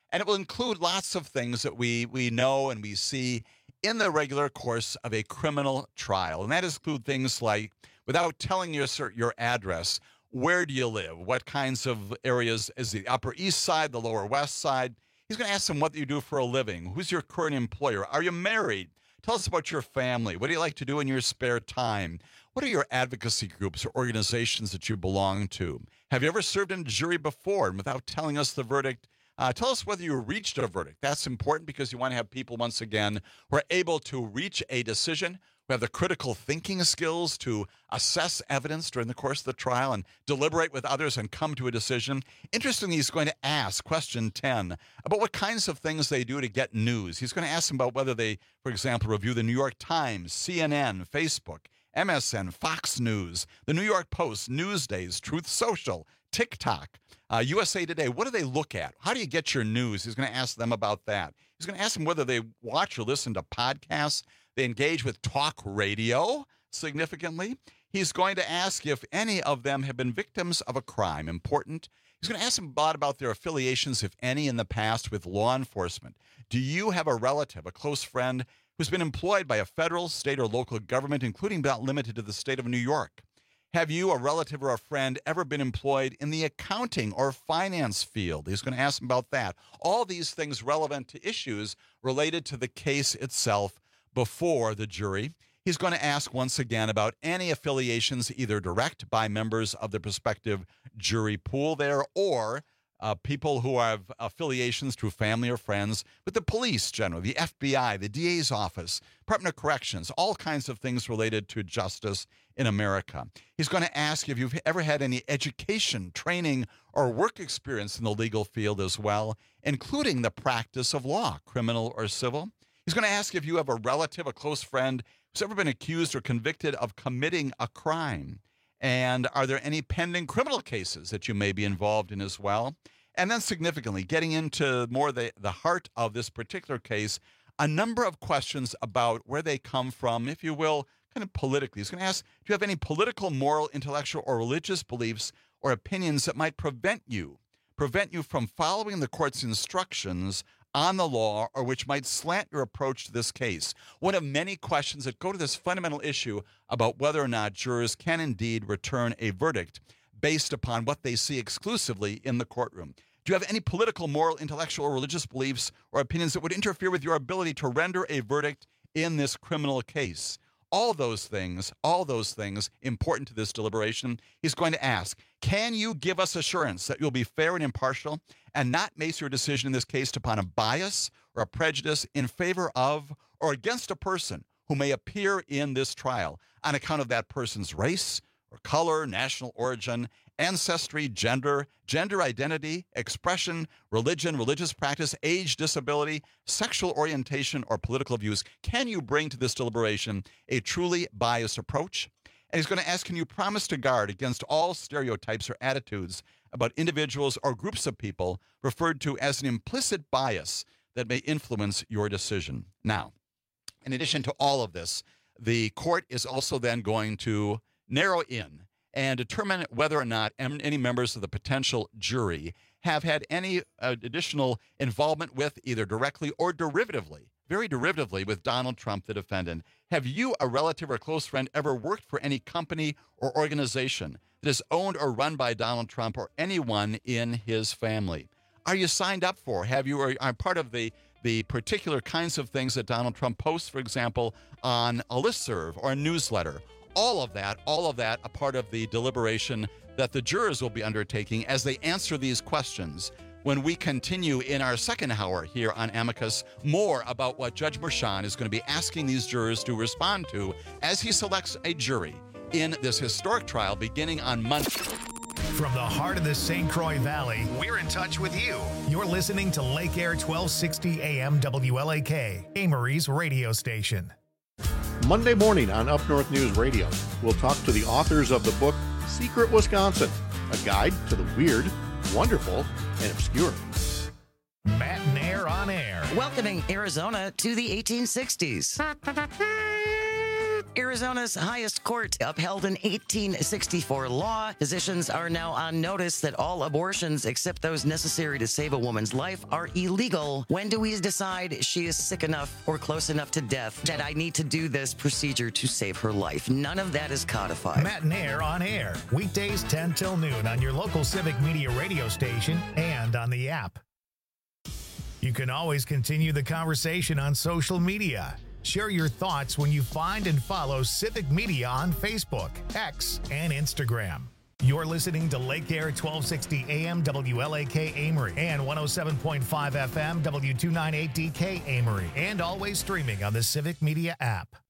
And it will include lots of things that we know and we see in the regular course of a criminal trial. And that include things like, without telling your address, where do you live? What kinds of areas is the Upper East Side, the Lower West Side? He's going to ask them what you do for a living. Who's your current employer? Are you married? Tell us about your family. What do you like to do in your spare time? What are your advocacy groups or organizations that you belong to? Have you ever served in a jury before? And without telling us the verdict, tell us whether you reached a verdict. That's important because you want to have people, once again, who are able to reach a decision, who have the critical thinking skills to assess evidence during the course of the trial and deliberate with others and come to a decision. Interestingly, he's going to ask, question 10, about what kinds of things they do to get news. He's going to ask them about whether they, for example, review the New York Times, CNN, Facebook, MSN, Fox News, the New York Post, Newsdays, Truth Social, TikTok, USA Today. What do they look at? How do you get your news? He's going to ask them about that. He's going to ask them whether they watch or listen to podcasts. They engage with talk radio significantly. He's going to ask if any of them have been victims of a crime. Important. He's going to ask them about their affiliations, if any, in the past with law enforcement. Do you have a relative, a close friend, who's been employed by a federal, state, or local government, including but not limited to the state of New York? Have you, a relative or a friend, ever been employed in the accounting or finance field? He's going to ask them about that. All these things relevant to issues related to the case itself before the jury. He's going to ask once again about any affiliations, either direct by members of the prospective jury pool there or people who have affiliations through family or friends with the police generally, the FBI, the DA's office, Department of Corrections, all kinds of things related to justice in America. He's going to ask if you've ever had any education, training, or work experience in the legal field as well, including the practice of law, criminal or civil. He's going to ask if you have a relative, a close friend, who's ever been accused or convicted of committing a crime. And are there any pending criminal cases that you may be involved in as well? And then significantly, getting into more the heart of this particular case, a number of questions about where they come from, if you will, kind of politically. He's going to ask, do you have any political, moral, intellectual, or religious beliefs or opinions that might prevent you from following the court's instructions on the law, or which might slant your approach to this case? One of many questions that go to this fundamental issue about whether or not jurors can indeed return a verdict based upon what they see exclusively in the courtroom. Do you have any political, moral, intellectual, or religious beliefs or opinions that would interfere with your ability to render a verdict in this criminal case? All those things important to this deliberation. He's going to ask, can you give us assurance that you'll be fair and impartial and not base your decision in this case upon a bias or a prejudice in favor of or against a person who may appear in this trial on account of that person's race or color, national origin, ancestry, gender identity, expression, religion, religious practice, age, disability, sexual orientation, or political views? Can you bring to this deliberation a truly biased approach? And he's going to ask, can you promise to guard against all stereotypes or attitudes about individuals or groups of people referred to as an implicit bias that may influence your decision? Now, in addition to all of this, the court is also then going to narrow in and determine whether or not any members of the potential jury have had any additional involvement with, either directly or derivatively, very derivatively, with Donald Trump, the defendant. Have you, a relative or close friend, ever worked for any company or organization that is owned or run by Donald Trump or anyone in his family? Are you signed up for? Have you, or are part of the particular kinds of things that Donald Trump posts, for example, on a listserv or a newsletter? All of that, a part of the deliberation that the jurors will be undertaking as they answer these questions when we continue in our second hour here on Amicus more about what Judge Merchan is going to be asking these jurors to respond to as he selects a jury in this historic trial beginning on Monday. From the heart of the St. Croix Valley, we're in touch with you. You're listening to Lake Air 1260 AM WLAK, Amory's radio station. Monday morning on Up North News Radio, we'll talk to the authors of the book Secret Wisconsin, a guide to the weird, wonderful, and obscure. Matt and Air on Air. Welcoming Arizona to the 1860s. Arizona's highest court upheld an 1864 law. Physicians are now on notice that all abortions except those necessary to save a woman's life are illegal. When do we decide she is sick enough or close enough to death that I need to do this procedure to save her life? None of that is codified. Matt and Air on air, weekdays 10 till noon on your local Civic Media radio station and on the app. You can always continue the conversation on social media. Share your thoughts when you find and follow Civic Media on Facebook, X, and Instagram. You're listening to Lake Air 1260 AM WLAK Amory and 107.5 FM W298DK Amory, and always streaming on the Civic Media app.